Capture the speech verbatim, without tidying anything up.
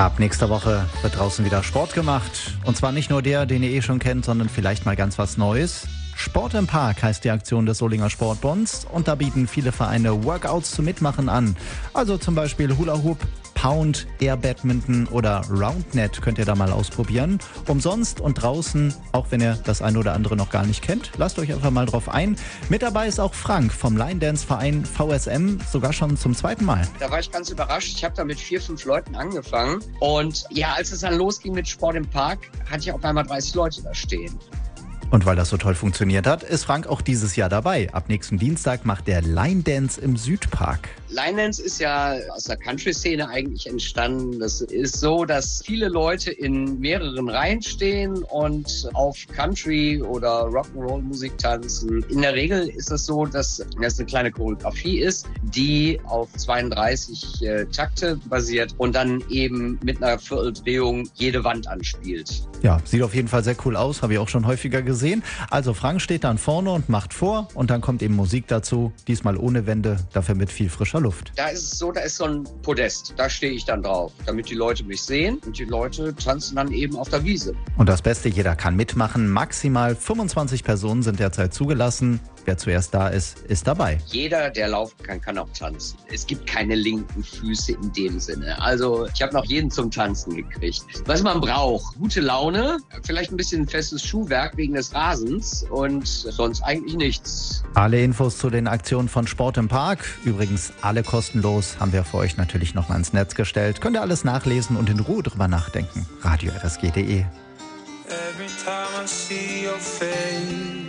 Ab nächster Woche wird draußen wieder Sport gemacht. Und zwar nicht nur der, den ihr eh schon kennt, sondern vielleicht mal ganz was Neues. Sport im Park heißt die Aktion des Solinger Sportbunds und da bieten viele Vereine Workouts zum Mitmachen an. Also zum Beispiel Hula Hoop, Pound, Air Badminton oder Roundnet könnt ihr da mal ausprobieren. Umsonst und draußen, auch wenn ihr das eine oder andere noch gar nicht kennt. Lasst euch einfach mal drauf ein. Mit dabei ist auch Frank vom Line Dance Verein V S M, sogar schon zum zweiten Mal. Da war ich ganz überrascht. Ich habe da mit vier, fünf Leuten angefangen. Und ja, als es dann losging mit Sport im Park, hatte ich auf einmal dreißig Leute da stehen. Und weil das so toll funktioniert hat, ist Frank auch dieses Jahr dabei. Ab nächsten Dienstag macht der Line Dance im Südpark. Line Dance ist ja aus der Country-Szene eigentlich entstanden. Das ist so, dass viele Leute in mehreren Reihen stehen und auf Country- oder Rock'n'Roll-Musik tanzen. In der Regel ist es so, dass das eine kleine Choreografie ist, die auf zweiunddreißig äh, Takte basiert und dann eben mit einer Vierteldrehung jede Wand anspielt. Ja, sieht auf jeden Fall sehr cool aus, habe ich auch schon häufiger gesehen. Also Frank steht dann vorne und macht vor und dann kommt eben Musik dazu, diesmal ohne Wände, dafür mit viel frischer Luft. Da ist es so, da ist so ein Podest, da stehe ich dann drauf, damit die Leute mich sehen und die Leute tanzen dann eben auf der Wiese. Und das Beste, jeder kann mitmachen, maximal fünfundzwanzig Personen sind derzeit zugelassen. Wer zuerst da ist, ist dabei. Jeder, der laufen kann, kann auch tanzen. Es gibt keine linken Füße in dem Sinne. Also ich habe noch jeden zum Tanzen gekriegt. Was man braucht, gute Laune, vielleicht ein bisschen festes Schuhwerk wegen des Rasens und sonst eigentlich nichts. Alle Infos zu den Aktionen von Sport im Park, übrigens alle kostenlos, haben wir für euch natürlich nochmal ins Netz gestellt. Könnt ihr alles nachlesen und in Ruhe drüber nachdenken. radio r s g punkt d e Every time I see your face